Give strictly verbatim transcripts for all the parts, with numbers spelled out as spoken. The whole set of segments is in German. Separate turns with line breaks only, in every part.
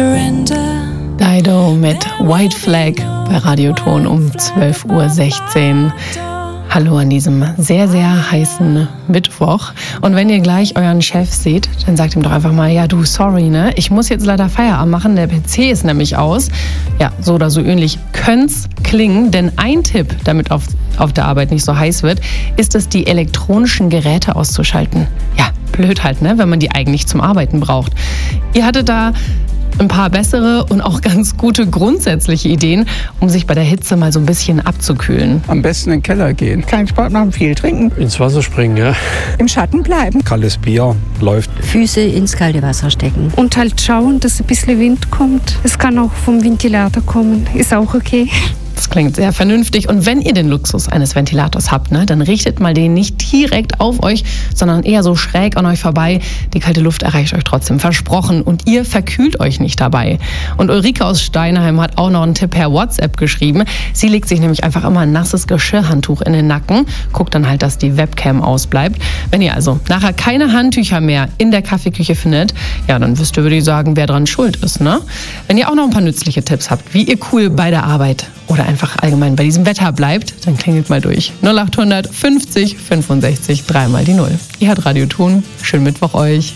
surrender.
Dido mit White Flag bei Radioton um zwölf Uhr sechzehn. Hallo an diesem sehr, sehr heißen Mittwoch. Und wenn ihr gleich euren Chef seht, dann sagt ihm doch einfach mal, ja du, sorry, ne? Ich muss jetzt leider Feierabend machen, der P C ist nämlich aus. Ja, so oder so ähnlich können's klingen, denn ein Tipp, damit auf, auf der Arbeit nicht so heiß wird, ist es, die elektronischen Geräte auszuschalten. Ja, blöd halt, ne? Wenn man die eigentlich zum Arbeiten braucht. Ihr hattet da ein paar bessere und auch ganz gute grundsätzliche Ideen, um sich bei der Hitze mal so ein bisschen abzukühlen.
Am besten in den Keller gehen.
Kein Sport machen, viel trinken.
Ins Wasser springen, ja.
Im Schatten bleiben.
Kaltes Bier läuft.
Füße ins kalte Wasser stecken.
Und halt schauen, dass ein bisschen Wind kommt. Es kann auch vom Ventilator kommen, ist auch okay.
Das klingt sehr vernünftig. Und wenn ihr den Luxus eines Ventilators habt, ne, dann richtet mal den nicht direkt auf euch, sondern eher so schräg an euch vorbei. Die kalte Luft erreicht euch trotzdem, versprochen. Und ihr verkühlt euch nicht dabei. Und Ulrike aus Steinheim hat auch noch einen Tipp per WhatsApp geschrieben. Sie legt sich nämlich einfach immer ein nasses Geschirrhandtuch in den Nacken, guckt dann halt, dass die Webcam ausbleibt. Wenn ihr also nachher keine Handtücher mehr in der Kaffeeküche findet, ja, dann wisst ihr, würde ich sagen, wer dran schuld ist, ne? Wenn ihr auch noch ein paar nützliche Tipps habt, wie ihr cool bei der Arbeit oder einfach allgemein bei diesem Wetter bleibt, dann klingelt mal durch. null acht hundert fünfzig fünfundsechzig dreimal die Null. Ihr hört Radioton. Schönen Mittwoch euch.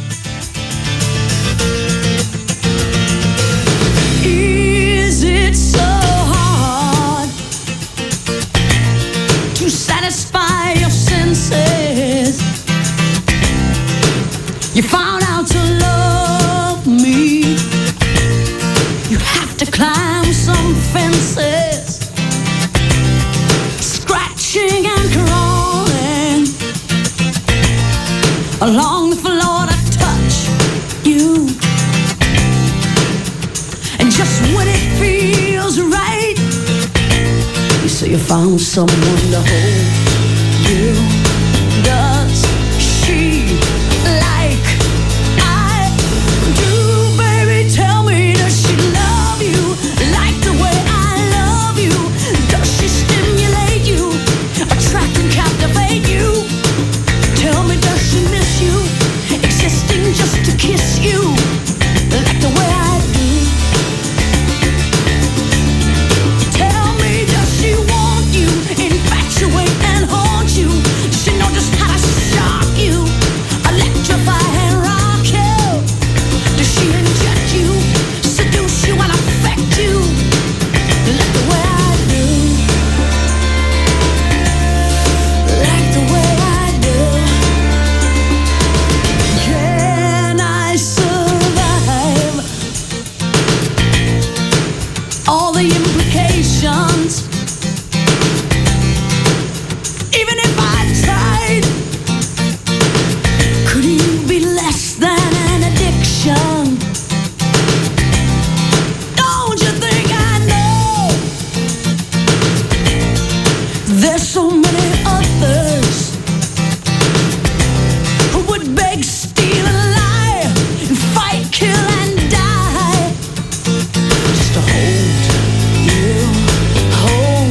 Is it so hard to satisfy your senses? You found out to love me. You have to climb some fences, scratching and crawling along the floor to touch you. And just when it feels right, you say you found someone to hold you. Does she like I do, baby? Tell me, does she love you like the way I love you? Does she stimulate you, attract and captivate you? Tell me, does she miss you, existing just to kiss you like the way I do? Tell me, does she want you, infatuate and haunt you? Does she know just how to shock you, electrify and rock you? Does she inject you, seduce you and affect you like the way I do? Like the way I do. Can I survive all the implications? Even if I tried, could you be less than an addiction? Don't you think I know there's so many others who would beg, steal, and lie, and fight, kill, and die just to hold you, hold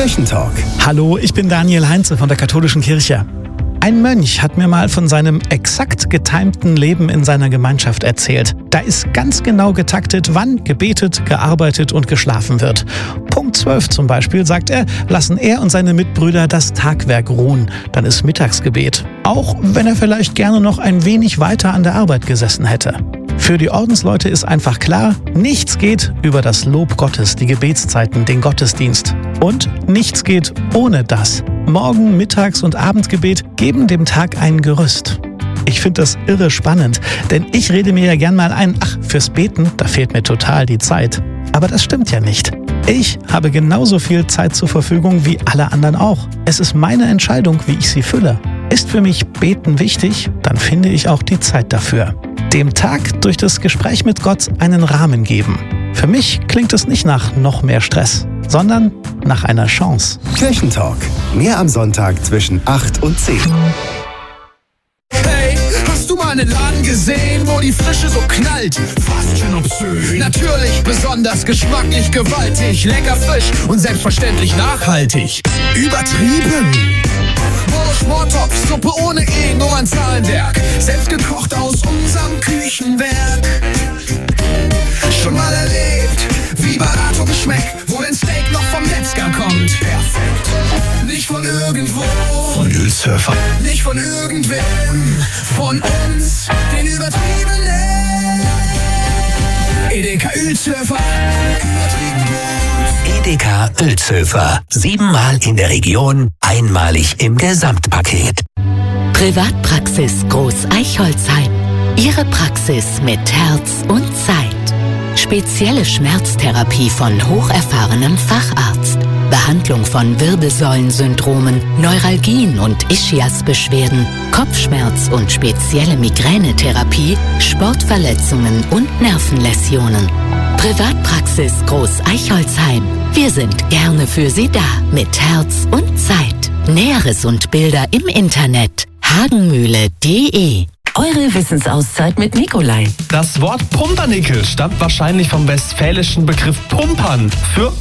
Kirchentalk.
Hallo, ich bin Daniel Heinze von der Katholischen Kirche. Ein Mönch hat mir mal von seinem exakt getimten Leben in seiner Gemeinschaft erzählt. Da ist ganz genau getaktet, wann gebetet, gearbeitet und geschlafen wird. Punkt zwölf zum Beispiel, sagt er, lassen er und seine Mitbrüder das Tagwerk ruhen. Dann ist Mittagsgebet. Auch wenn er vielleicht gerne noch ein wenig weiter an der Arbeit gesessen hätte. Für die Ordensleute ist einfach klar, nichts geht über das Lob Gottes, die Gebetszeiten, den Gottesdienst. Und nichts geht ohne das. Morgen-, Mittags- und Abendgebet geben dem Tag ein Gerüst. Ich finde das irre spannend, denn ich rede mir ja gern mal ein, ach, fürs Beten, da fehlt mir total die Zeit. Aber das stimmt ja nicht. Ich habe genauso viel Zeit zur Verfügung wie alle anderen auch. Es ist meine Entscheidung, wie ich sie fülle. Ist für mich Beten wichtig, dann finde ich auch die Zeit dafür. Dem Tag durch das Gespräch mit Gott einen Rahmen geben. Für mich klingt es nicht nach noch mehr Stress, sondern nach einer Chance.
Kirchentalk. Mehr am Sonntag zwischen acht und zehn.
Hey, hast du mal einen Laden gesehen, wo die Frische so knallt? Fast schon obszön. Natürlich besonders geschmacklich gewaltig, lecker frisch und selbstverständlich nachhaltig. Übertrieben. Schmortopf, Suppe ohne E, nur ein Zahlenwerk. Selbst gekocht aus unserem Küchenwerk. Schon mal erlebt, wie Barato geschmeckt, wo ein Steak noch vom Metzger kommt. Perfekt. Nicht von irgendwo, von Ölsurfer. Nicht von irgendwem, von uns, den Übertriebenen. Edeka Ölsurfer, übertrieben gut.
Edeka Ölsurfer. Siebenmal in der Region, einmalig im Gesamtpaket.
Privatpraxis Groß Eichholzheim. Ihre Praxis mit Herz und Zeit. Spezielle Schmerztherapie von hocherfahrenem Facharzt. Behandlung von Wirbelsäulensyndromen, Neuralgien und Ischiasbeschwerden, Kopfschmerz und spezielle Migränetherapie, Sportverletzungen und Nervenläsionen. Privatpraxis Groß Eichholzheim. Wir sind gerne für Sie da mit Herz und Zeit. Näheres und Bilder im Internet hagenmühle punkt de.
Eure Wissensauszeit mit Nikolai.
Das Wort Pumpernickel stammt wahrscheinlich vom westfälischen Begriff pumpern für